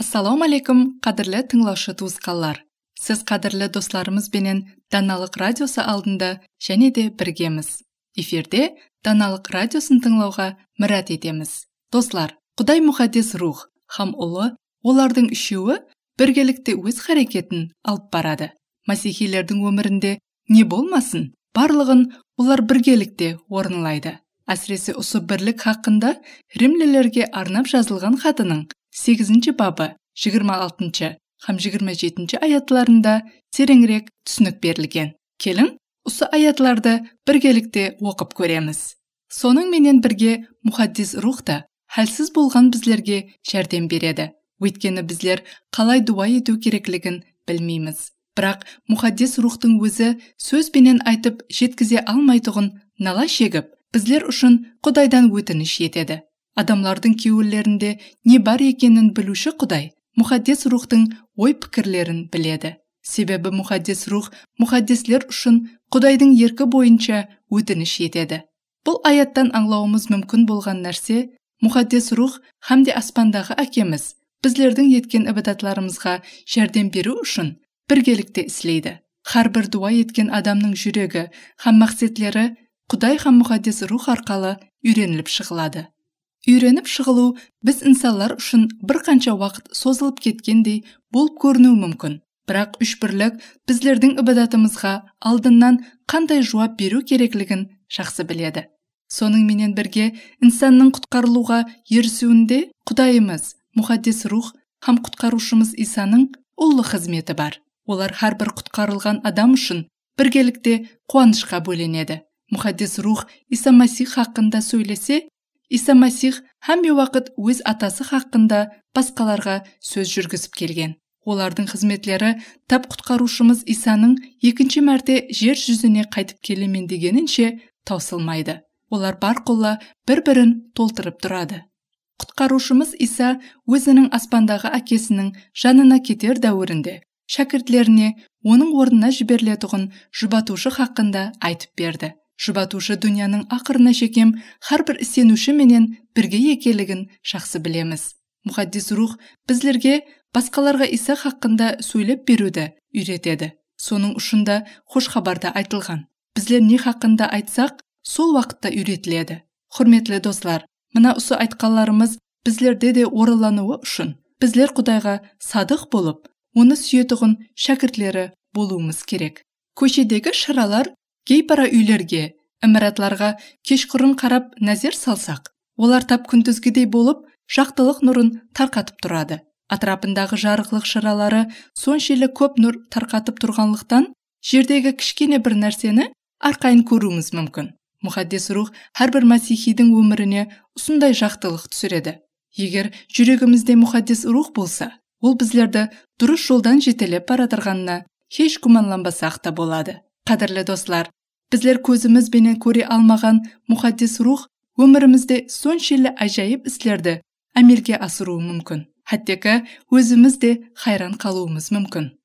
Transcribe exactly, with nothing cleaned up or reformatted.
Ассаламу алейкум, қадірлі тыңлаушы туысқанлар. Сіз қадірлі достарымыз бенен Даналық радиосы алдында және де біргеміз. Эфирде Даналық радиосын тыңлауға мұрат етеміз. Достар, Құдай мұхаддис рух һәм ұлы, олардың үшеуі біргелікте өз харекетін алып барады. Масихилердің өмірінде не болмасын, барлығын олар біргелікте орынлайды. Әсіресе осы бірлік хақында Римлілерге арнап жазылған хатының сегізінші бабы жиырма алтыншы һәм жиырма жетінші аятларында тереңірек түсінік берілген. Келін, осы аятларды біргелікте оқып көреміз. Соның менен бірге мұхаддис рух та хәлсіз болған біздерге жәрдем береді. Өйткені біздер қалай дуа ету керектігін білмейміз. Бірақ мұхаддис рухтың өзі сөзбенен айтып жеткізе алмайтұғын нала шегіп, біздер үшін Құдайдан өтініш етеді. Адамлардың кеуілерінде не бар екенін білуші Құдай, мұхаддис рухтың ой пікірлерін біледі. Себебі мұхаддис рух мұхаддислер үшін Құдайдың еркі бойынша өтініш етеді. Бұл аяттан аңлауымыз мүмкін болған нәрсе, мұхаддис рух һәмде аспандағы әкеміз біздердің еткен ібадатларымызға жәрдем беру үшін біргелікте іслейді. Әрбір дуа еткен адамның жүрегі һәм мақсатлары Құдай һәм мұхаддис рух арқалы үйреніліп шығылады. Үйреніп шығылу біз инсанлар үшін бір қанша уақыт созылып кеткендей болып көрінуі мүмкін. Бірақ үш бірлік біздердің ібадатымызға алдынан қандай жауап беру керектігін жақсы біледі. Соның менен бірге инсанның құтқарылуға ерісуінде Құдайымыз, мұхаддис рух һәм құтқарушымыз Исаның ұлы қызметі бар. Олар әрбір құтқарылған адам үшін біргелікте қуанышқа бөленеді. Мұхаддис рух Иса Масих хақында сөйлесе, Иса Масих һәмме уақыт өз атасы хақында басқаларға сөз жүргізіп келген. Олардың қызметлері тап құтқарушымыз Исаның екінші мәрте жер жүзіне қайтып келемен дегенінше таусылмайды. Олар бар қолла бір-бірін толтырып тұрады. Құтқарушымыз Иса өзінің аспандағы әкесінің жанына кетер дәуірінде шәкіртлеріне оның орнына жіберілетұғын жұбатушы хақында айтып берді. Жұбатушы дүнияның ақырына шекем әрбір сенуші менен бірге екелігін жақсы білеміз. Мұхаддис рух біздерге басқаларға Иса хақында сөйлеп беруді үйретеді. Соның ұшында хош хабарда айтылған. Біздер не хақында айтсақ, сол уақытта үйретіледі. Құрметлі достар, мына осы айтқанларымыз біздерде де оралануы үшін біздер Құдайға садық болып, оны сүйетұғын шәкіртлері болуымыз керек. Көшедегі шаралар кейбір үйлерге, имаратларға кешқұрын қарап нәзер салсақ, олар тап күндізгідей болып, жақтылық нұрын тарқатып тұрады. Атрапындағы жарықлық шаралары соншелі көп нұр тарқатып тұрғанлықтан, жердегі кішкене бір нәрсені арқайын көруіміз мүмкін. Мұхаддис рух әрбір масихидің өміріне ұсындай жақтылық түсіреді. Егер жүрегімізде мұхаддис рух болса, ол біздерді дұрыс жолдан жетелеп баратырғанына еш күмәнланбасақ та болады. Қадірлі достар, біздер көзімізбенен көре алмаған мұхаддис рух өмірімізде соншелі ажайып істерді әмелге асыруы мүмкін. Хәттекі өзімізде хайран қалуымыз мүмкін.